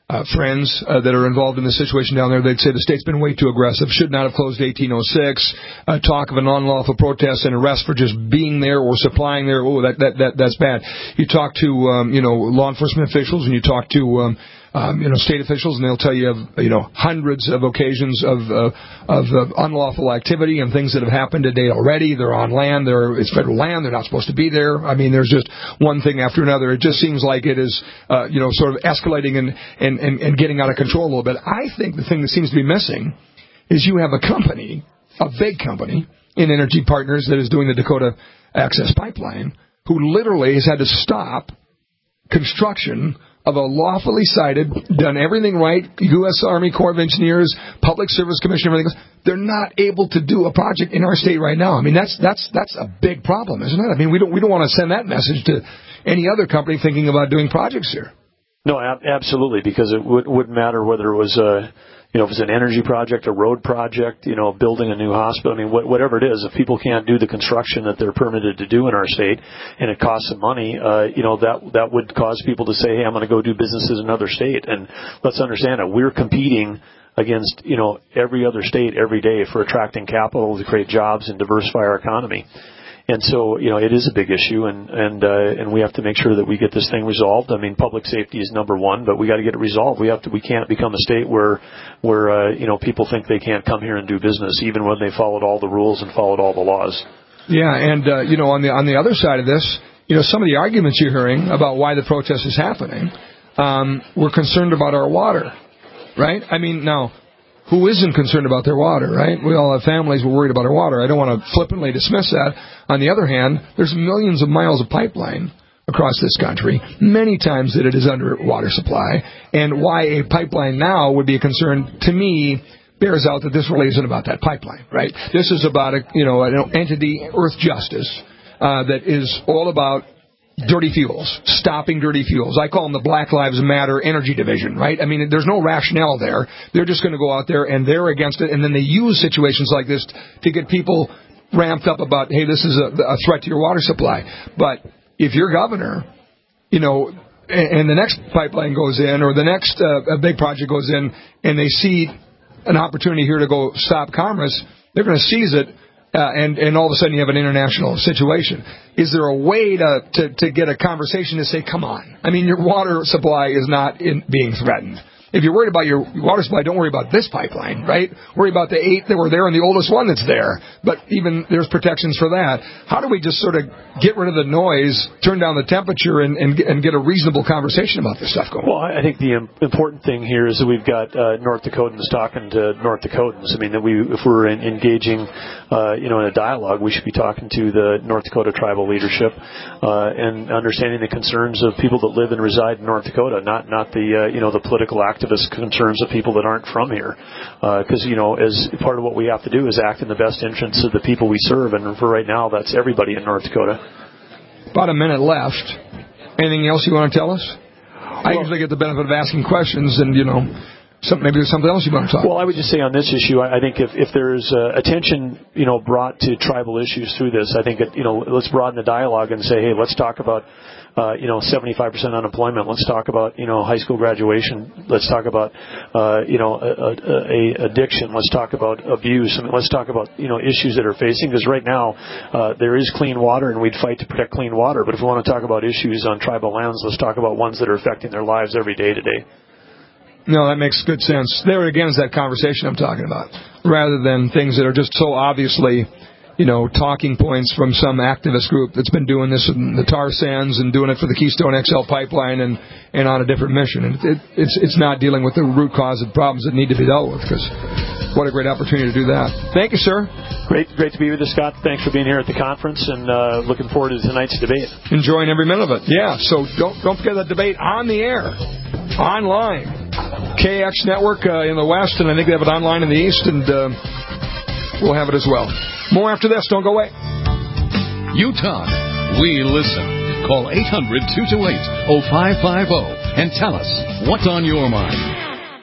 uh, friends uh, that are involved in the situation down there. They'd say the state's been way too aggressive, should not have closed eighteen oh six. Uh, talk of an unlawful protest and arrest for just being there or supplying there. Oh, that, that, that that's bad. You talk to um, you know law enforcement officials, and you talk to um, Um, you know, state officials, and they'll tell you of, you know, hundreds of occasions of uh, of uh, unlawful activity and things that have happened today already. They're on land. They're it's federal land. They're not supposed to be there. I mean, there's just one thing after another. It just seems like it is, uh, you know, sort of escalating and, and, and, and getting out of control a little bit. I think the thing that seems to be missing is you have a company, a big company, in Energy Partners that is doing the Dakota Access Pipeline, who literally has had to stop construction of a lawfully cited, done everything right, U S Army Corps of Engineers, Public Service Commission, everything else. They're not able to do a project in our state right now. I mean, that's that's that's a big problem, isn't it? I mean, we don't we don't want to send that message to any other company thinking about doing projects here. No, ab- absolutely, because it would, wouldn't matter whether it was a, you know, if it's an energy project, a road project, you know, building a new hospital. I mean, wh- whatever it is, if people can't do the construction that they're permitted to do in our state, and it costs them money, uh, you know, that that would cause people to say, hey, I'm going to go do businesses in another state. And let's understand it. We're competing against, you know, every other state every day for attracting capital to create jobs and diversify our economy. And so, you know, it is a big issue, and and uh, and we have to make sure that we get this thing resolved. I mean, public safety is number one, but we got to get it resolved. We have to. We can't become a state where where uh, you know people think they can't come here and do business, even when they followed all the rules and followed all the laws. Yeah, and uh, you know, on the on the other side of this, you know, some of the arguments you're hearing about why the protest is happening, um, we're concerned about our water, right? I mean, now. Who isn't concerned about their water, right? We all have families. We're worried about our water. I don't want to flippantly dismiss that. On the other hand, there's millions of miles of pipeline across this country, many times that it is under water supply. And why a pipeline now would be a concern, to me, bears out that this really isn't about that pipeline, right? This is about a, you know, an entity, Earth Justice, uh, that is all about dirty fuels, stopping dirty fuels. I call them the Black Lives Matter Energy Division, right? I mean, there's no rationale there. They're just going to go out there and they're against it, and then they use situations like this to get people ramped up about, hey, this is a, a threat to your water supply. But if you're governor, you know, and, and the next pipeline goes in or the next uh, a big project goes in and they see an opportunity here to go stop commerce, they're going to seize it. Uh, and, and all of a sudden you have an international situation. Is there a way to, to, to get a conversation to say, come on? I mean, your water supply is not in, being threatened. If you're worried about your water supply, don't worry about this pipeline, right? Worry about the eight that were there and the oldest one that's there. But even there's protections for that. How do we just sort of get rid of the noise, turn down the temperature, and, and, and get a reasonable conversation about this stuff going on? Well, I think the important thing here is that we've got uh, North Dakotans talking to North Dakotans. I mean, that we, if we're in, engaging, uh, you know, in a dialogue, we should be talking to the North Dakota tribal leadership uh, and understanding the concerns of people that live and reside in North Dakota, not not the uh, you know the political activists. Concerns of people that aren't from here, because uh, you know, as part of what we have to do is act in the best interests of the people we serve, and for right now, that's everybody in North Dakota. About a minute left. Anything else you want to tell us? I well, usually get the benefit of asking questions, and you know, some, maybe there's something else you want to talk about. Well, I would just say on this issue, I, I think if, if there's uh, attention, you know, brought to tribal issues through this, I think it, you know, let's broaden the dialogue and say, hey, let's talk about. Uh, you know, seventy-five percent unemployment. Let's talk about, you know, high school graduation. Let's talk about, uh, you know, a, a, a addiction. Let's talk about abuse. I mean, let's talk about, you know, issues that are facing. Because right now, uh, there is clean water, and we'd fight to protect clean water. But if we want to talk about issues on tribal lands, let's talk about ones that are affecting their lives every day today. No, that makes good sense. There again is that conversation I'm talking about, rather than things that are just so obviously, you know, talking points from some activist group that's been doing this in the tar sands and doing it for the Keystone X L pipeline and, and on a different mission. And it, it's it's not dealing with the root cause of problems that need to be dealt with, because what a great opportunity to do that. Thank you, sir. Great great to be with you, Scott. Thanks for being here at the conference, and uh, looking forward to tonight's debate. Enjoying every minute of it. Yeah, so don't don't forget that debate on the air, online. K X Network uh, in the West, and I think they have it online in the East, and uh, we'll have it as well. More after this. Don't go away. You talk. We listen. Call eight hundred two two eight oh five five oh and tell us what's on your mind.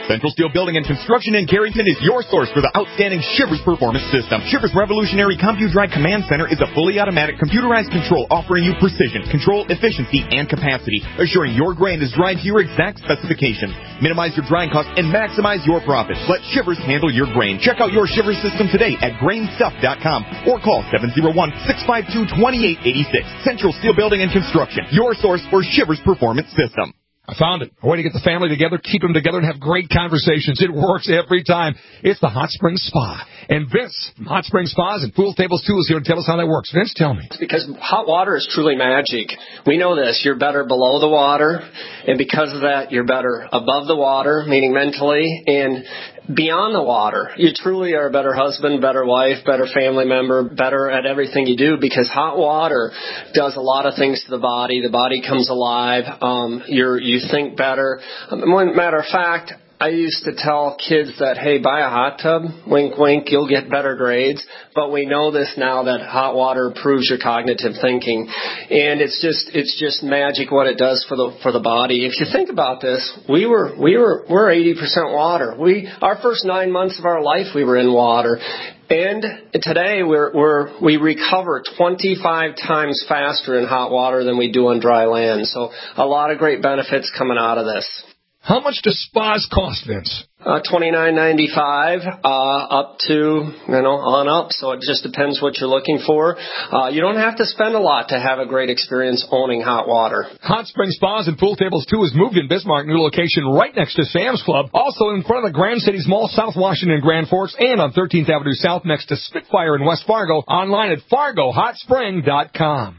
Central Steel Building and Construction in Carrington is your source for the outstanding Shivers Performance System. Shivers' revolutionary CompuDrive Command Center is a fully automatic computerized control offering you precision, control, efficiency, and capacity, assuring your grain is dried to your exact specifications. Minimize your drying costs and maximize your profits. Let Shivers handle your grain. Check out your Shivers system today at grain stuff dot com or call seven oh one, six five two, two eight eight six. Central Steel Building and Construction, your source for Shivers Performance System. I found it. A way to get the family together, keep them together, and have great conversations. It works every time. It's the Hot Springs Spa. And Vince, Hot Springs Spas and Pool Tables too, is here to tell us how that works. Vince, tell me. It's because hot water is truly magic. We know this. You're better below the water, and because of that, you're better above the water, meaning mentally, and beyond the water. You truly are a better husband, better wife, better family member, better at everything you do, because hot water does a lot of things to the body. The body comes alive. Um, you're, you think better. Um, matter of fact, I used to tell kids that, hey, buy a hot tub, wink, wink, you'll get better grades. But we know this now that hot water improves your cognitive thinking. And it's just, it's just magic what it does for the, for the body. If you think about this, we were, we were, we're eighty percent water. We, our first nine months of our life, we were in water. And today we're, we're, we recover twenty-five times faster in hot water than we do on dry land. So a lot of great benefits coming out of this. How much do spas cost, Vince? Uh, twenty-nine ninety-five, uh, up to, you know, on up. So it just depends what you're looking for. Uh, you don't have to spend a lot to have a great experience owning hot water. Hot Springs Spas and Pool Tables two is moved in Bismarck, new location right next to Sam's Club. Also in front of the Grand Cities Mall, South Washington, Grand Forks, and on thirteenth Avenue South next to Spitfire in West Fargo. Online at fargo hot spring dot com.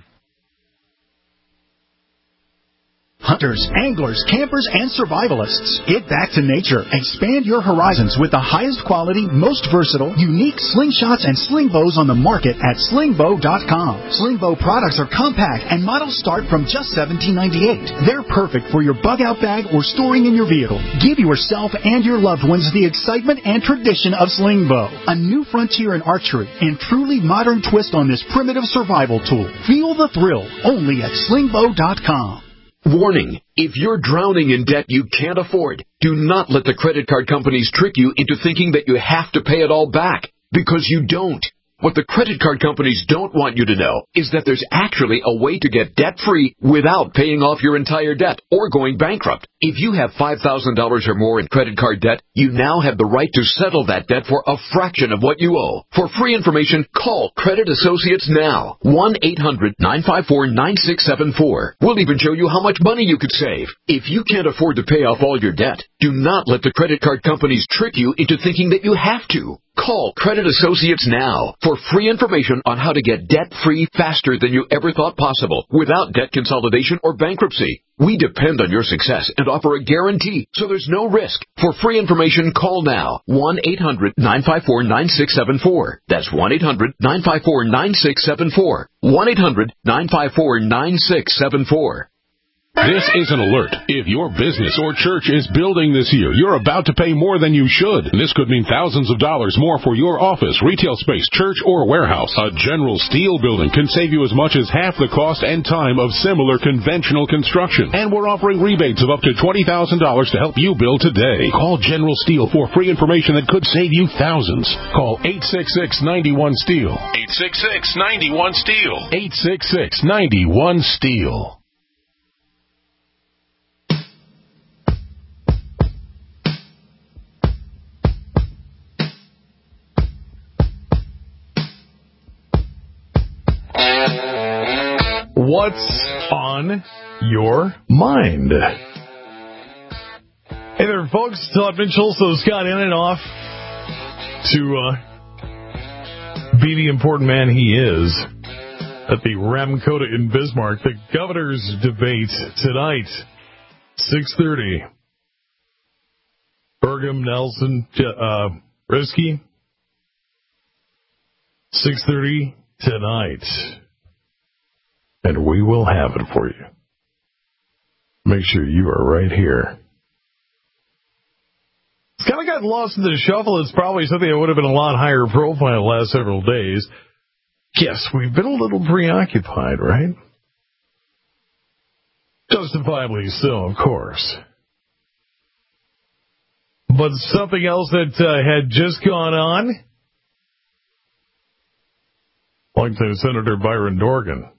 Hunters, anglers, campers, and survivalists. Get back to nature. Expand your horizons with the highest quality, most versatile, unique slingshots and sling bows on the market at sling bow dot com. Sling bow products are compact and models start from just seventeen ninety-eight. They're perfect for your bug-out bag or storing in your vehicle. Give yourself and your loved ones the excitement and tradition of sling bow, a new frontier in archery and truly modern twist on this primitive survival tool. Feel the thrill only at sling bow dot com. Warning, if you're drowning in debt you can't afford, do not let the credit card companies trick you into thinking that you have to pay it all back, because you don't. What the credit card companies don't want you to know is that there's actually a way to get debt-free without paying off your entire debt or going bankrupt. If you have five thousand dollars or more in credit card debt, you now have the right to settle that debt for a fraction of what you owe. For free information, call Credit Associates now. one eight hundred nine five four nine six seven four. We'll even show you how much money you could save. If you can't afford to pay off all your debt, do not let the credit card companies trick you into thinking that you have to. Call Credit Associates now for free information on how to get debt-free faster than you ever thought possible without debt consolidation or bankruptcy. We depend on your success and offer a guarantee, so there's no risk. For free information, call now. one eight hundred nine five four nine six seven four. That's one eight hundred nine five four nine six seven four. one eight hundred nine five four nine six seven four. This is an alert. If your business or church is building this year, you're about to pay more than you should. This could mean thousands of dollars more for your office, retail space, church, or warehouse. A General Steel building can save you as much as half the cost and time of similar conventional construction. And we're offering rebates of up to twenty thousand dollars to help you build today. Call General Steel for free information that could save you thousands. Call eight six six, nine one, STEEL. eight six six, nine one, STEEL. eight six six, nine one, STEEL. What's on your mind? Hey there, folks. Todd Mitchell, so Scott in and off to uh, be the important man he is at the Ramkota in Bismarck. The governor's debate tonight, six thirty. Burgum, Nelson, uh, Risky, six thirty tonight. And we will have it for you. Make sure you are right here. It's kind of gotten lost in the shuffle. It's probably something that would have been a lot higher profile the last several days. Yes, we've been a little preoccupied, right? Justifiably so, of course. But something else that uh, had just gone on, like to Senator Byron Dorgan.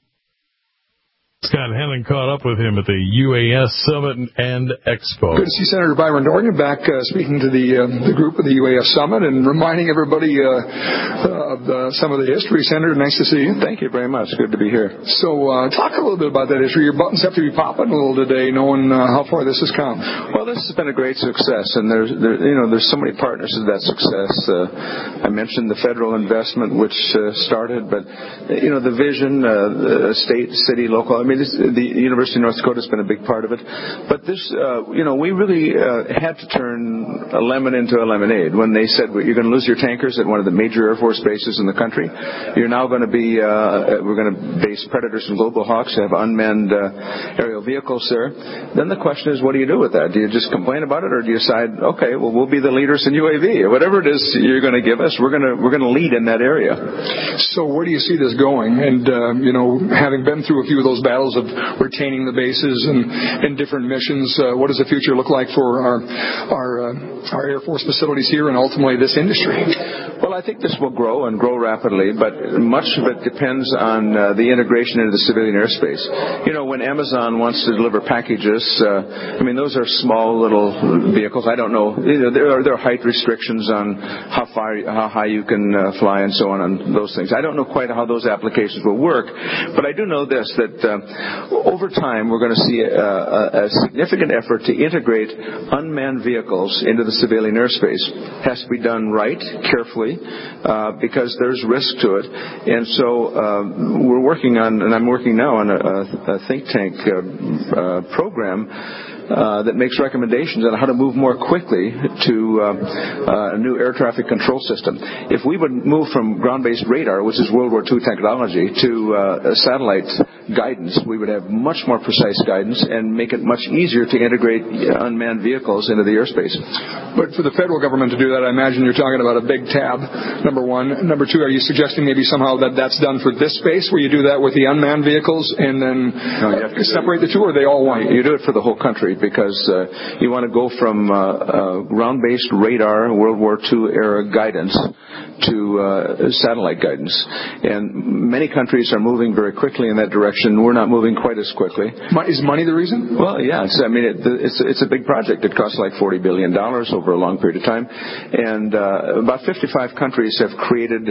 Scott Henning caught up with him at the U A S Summit and Expo. Good to see Senator Byron Dorgan back uh, speaking to the uh, the group of the U A S Summit and reminding everybody uh, uh, of uh, some of the history. Senator, nice to see you. Thank you very much. Good to be here. So uh, talk a little bit about that history. Your buttons have to be popping a little today, knowing uh, how far this has come. Well, this has been a great success, and there's there, you know there's so many partners to that success. Uh, I mentioned the federal investment, which uh, started, but you know the vision, uh, the state, city, local. I mean, this, the University of North Dakota has been a big part of it. But this, uh, you know, we really uh, had to turn a lemon into a lemonade when they said well, you're going to lose your tankers at one of the major Air Force bases in the country. You're now going to be, uh, we're going to base Predators and Global Hawks, have unmanned uh, aerial vehicles there. Then the question is, what do you do with that? Do you just complain about it, or do you decide, okay, well, we'll be the leaders in U A V, or whatever it is you're going to give us, we're going to we're going to lead in that area. So where do you see this going? And uh, you know, having been through a few of those battles of retaining the bases and, and different missions, uh, what does the future look like for our our uh, our Air Force facilities here and ultimately this industry? Well, I think this will grow and grow rapidly, but much of it depends on uh, the integration into the civilian airspace. You know, when Amazon wants to deliver packages, uh, I mean, those are small little vehicles. I don't know. You know, there are there are height restrictions on how far, how high you can uh, fly and so on on those things. I don't know quite how those applications will work, but I do know this, that uh, over time we're going to see a, a, a significant effort to integrate unmanned vehicles into the civilian airspace. It has to be done right, carefully, uh, because there's risk to it. And so um, we're working on, and I'm working now on a, a think tank uh, uh, program Uh, that makes recommendations on how to move more quickly to uh, uh, a new air traffic control system. If we would move from ground-based radar, which is World War Two technology, to uh, satellite guidance, we would have much more precise guidance and make it much easier to integrate unmanned vehicles into the airspace. But for the federal government to do that, I imagine you're talking about a big tab, number one. Number two, are you suggesting maybe somehow that that's done for this space, where you do that with the unmanned vehicles and then no, you have to separate the two, or are they all one? You do it for the whole country, because uh, you want to go from uh, uh, ground-based radar, World War Two era guidance, to uh, satellite guidance. And many countries are moving very quickly in that direction. We're not moving quite as quickly. Is money the reason? Well, yes. I mean, it, it's, it's a big project. It costs like forty billion dollars over a long period of time. And uh, about fifty-five countries have created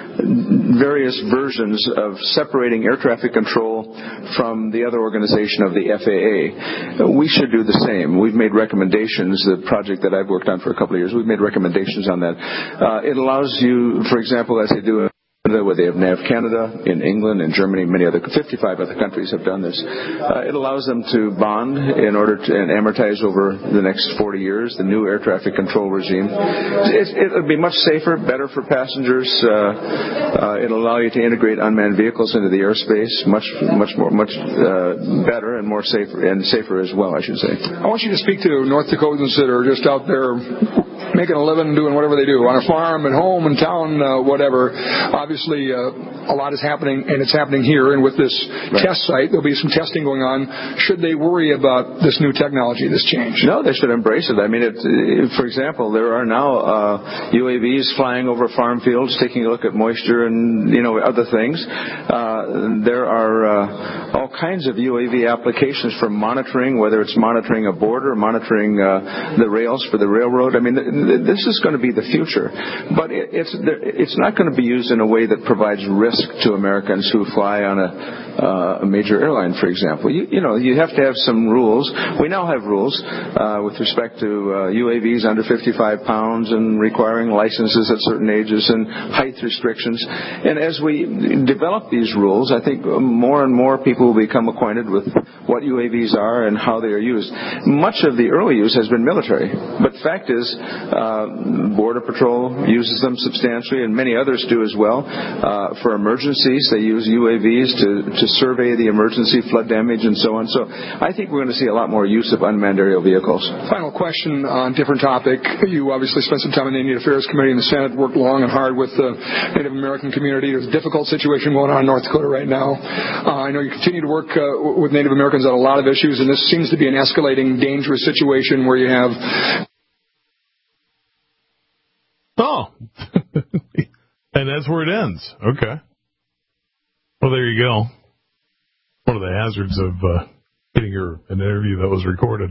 various versions of separating air traffic control from the other organization of the F A A. We should do the same. We've made recommendations. The project that I've worked on for a couple of years, we've made recommendations on that. Uh, it allows you, for example, as they do where they have N A V Canada, in England, in Germany, many other, fifty-five other countries have done this. Uh, it allows them to bond in order to and amortize over the next forty years, the new air traffic control regime. It, it'll be much safer, better for passengers. Uh, uh, it'll allow you to integrate unmanned vehicles into the airspace, much, much more, much uh, better and more safer, and safer as well, I should say. I want you to speak to North Dakotans that are just out there making a living, doing whatever they do, on a farm, at home, in town, uh, whatever. Obviously, uh, a lot is happening, and it's happening here. And with this right. test site, there'll be some testing going on. Should they worry about this new technology, this change? No, they should embrace it. I mean, it, it, for example, there are now uh, U A Vs flying over farm fields, taking a look at moisture and, you know, other things. Uh, there are uh, all kinds of U A V applications for monitoring, whether it's monitoring a border, monitoring uh, the rails for the railroad. I mean, this is going to be the future, but it's it's not going to be used in a way that provides risk to Americans who fly on a, uh, a major airline, for example. You, you know, you have to have some rules. We now have rules uh, with respect to uh, U A Vs under fifty-five pounds and requiring licenses at certain ages and height restrictions. And as we develop these rules, I think more and more people will become acquainted with what U A Vs are and how they are used. Much of the early use has been military, but the fact is, Uh, Border Patrol uses them substantially, and many others do as well. Uh, for emergencies, they use U A Vs to, to survey the emergency, flood damage, and so on. So I think we're going to see a lot more use of unmanned aerial vehicles. Final question on a different topic. You obviously spent some time in the Indian Affairs Committee in the Senate, worked long and hard with the Native American community. There's a difficult situation going on in North Dakota right now. Uh, I know you continue to work uh, with Native Americans on a lot of issues, and this seems to be an escalating, dangerous situation where you have Oh. And that's where it ends. Okay. Well, there you go. One of the hazards of uh, getting your an interview that was recorded.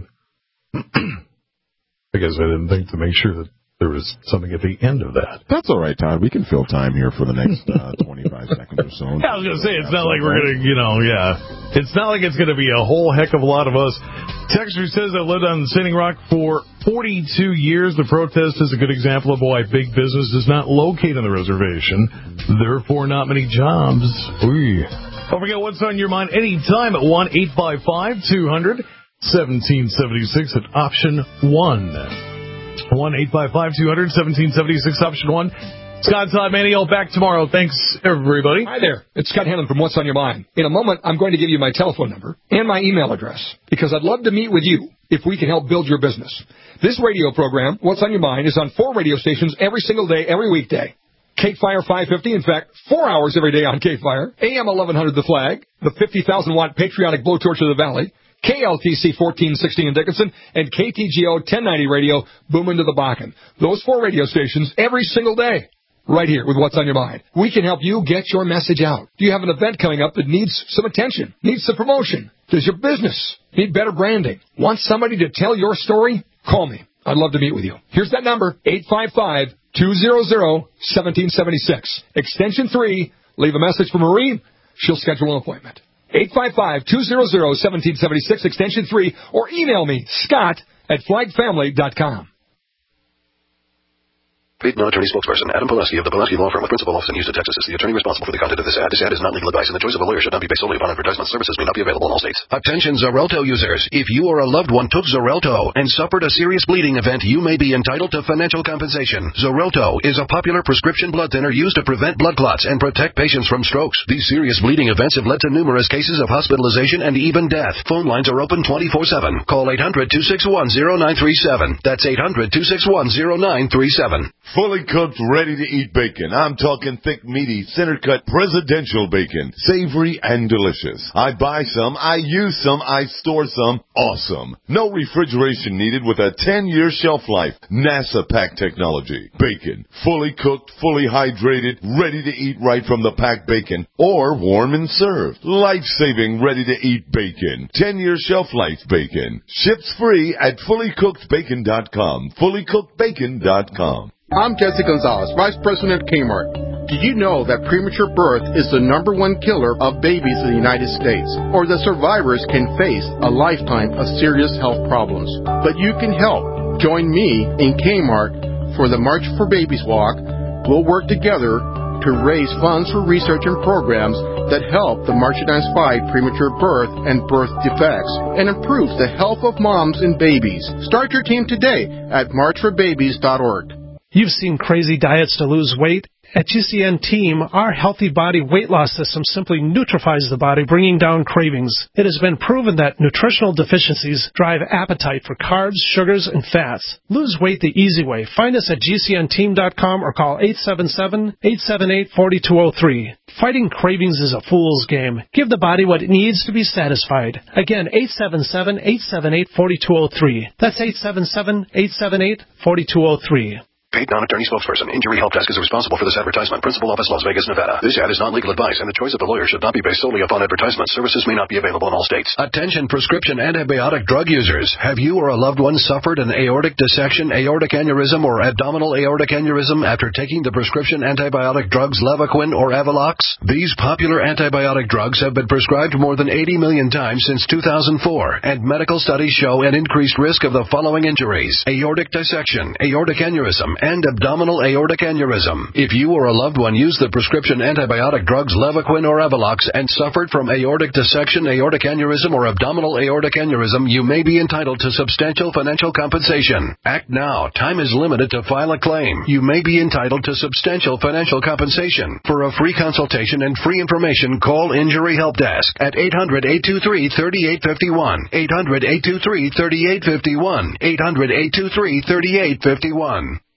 I guess I didn't think to make sure that there was something at the end of that. That's all right, Todd. We can fill time here for the next uh, twenty-five seconds or so. Yeah, I was going to say, it's not like we're going to, you know, yeah. It's not like it's going to be a whole heck of a lot of us. Texter says, I've lived on Standing Rock for forty-two years. The protest is a good example of why big business does not locate on the reservation. Therefore, not many jobs. Ooh. Don't forget what's on your mind anytime at one eight five five two hundred seventeen seventy-six at option one. one eight five five two hundred seventeen seventy-six, option one. Scott, Todd, Manny, all back tomorrow. Thanks, everybody. Hi there. It's Scott Hannon from What's on Your Mind. In a moment, I'm going to give you my telephone number and my email address because I'd love to meet with you if we can help build your business. This radio program, What's on Your Mind, is on four radio stations every single day, every weekday. Cape Fire five fifty, in fact, four hours every day on Cape Fire. A M eleven hundred, The Flag, the fifty thousand watt patriotic blowtorch of the valley. K L T C fourteen sixty in Dickinson, and K T G O ten ninety radio, booming to the Bakken. Those four radio stations every single day, right here with What's on Your Mind. We can help you get your message out. Do you have an event coming up that needs some attention, needs some promotion? Does your business need better branding? Want somebody to tell your story? Call me. I'd love to meet with you. Here's that number, eight five five two hundred seventeen seventy-six. Extension three. Leave a message for Marie. She'll schedule an appointment. eight five five two hundred seventeen seventy-six, extension three, or email me, Scott at flag family dot com. Paid non-attorney spokesperson Adam Pulaski of the Pulaski Law Firm with principal office in Houston, Texas is the attorney responsible for the content of this ad. This ad is not legal advice, and the choice of a lawyer should not be based solely upon advertisement. Services may not be available in all states. Attention Xarelto users. If you or a loved one took Xarelto and suffered a serious bleeding event, you may be entitled to financial compensation. Xarelto is a popular prescription blood thinner used to prevent blood clots and protect patients from strokes. These serious bleeding events have led to numerous cases of hospitalization and even death. Phone lines are open twenty-four seven. Call eight hundred two six one zero nine three seven. That's eight hundred two six one zero nine three seven. Fully cooked, ready-to-eat bacon. I'm talking thick, meaty, center-cut, presidential bacon. Savory and delicious. I buy some, I use some, I store some. Awesome. No refrigeration needed with a ten-year shelf life. NASA pack technology. Bacon. Fully cooked, fully hydrated, ready to eat right from the packed bacon. Or warm and served. Life-saving, ready-to-eat bacon. ten-year shelf life bacon. Ships free at fully cooked bacon dot com. fully cooked bacon dot com. I'm Jesse Gonzalez, Vice President at Kmart. Did you know that premature birth is the number one killer of babies in the United States? Or that survivors can face a lifetime of serious health problems? But you can help. Join me in Kmart for the March for Babies Walk. We'll work together to raise funds for research and programs that help the marginalized fight premature birth and birth defects and improve the health of moms and babies. Start your team today at march for babies dot org. You've seen crazy diets to lose weight. At G C N Team, our Healthy Body weight loss system simply neutralizes the body, bringing down cravings. It has been proven that nutritional deficiencies drive appetite for carbs, sugars, and fats. Lose weight the easy way. Find us at G C N team dot com or call eight seven seven, eight seven eight, four two zero three. Fighting cravings is a fool's game. Give the body what it needs to be satisfied. Again, eight seven seven, eight seven eight, four two zero three. That's eight seven seven, eight seven eight, four two zero three. Paid non-attorney spokesperson. Injury Help Desk is responsible for this advertisement. Principal office, Las Vegas, Nevada. This ad is not legal advice, and the choice of the lawyer should not be based solely upon advertisement. Services may not be available in all states. Attention prescription antibiotic drug users. Have you or a loved one suffered an aortic dissection, aortic aneurysm, or abdominal aortic aneurysm after taking the prescription antibiotic drugs Levaquin or Avelox? These popular antibiotic drugs have been prescribed more than eighty million times since two thousand four, and medical studies show an increased risk of the following injuries: aortic dissection, aortic aneurysm, and abdominal aortic aneurysm. If you or a loved one used the prescription antibiotic drugs Levaquin or Avelox and suffered from aortic dissection, aortic aneurysm, or abdominal aortic aneurysm, you may be entitled to substantial financial compensation. Act now. Time is limited to file a claim. You may be entitled to substantial financial compensation. For a free consultation and free information, call Injury Help Desk at eight hundred, eight two three, three eight five one, eight hundred, eight two three, three eight five one, eight hundred, eight two three, three eight five one.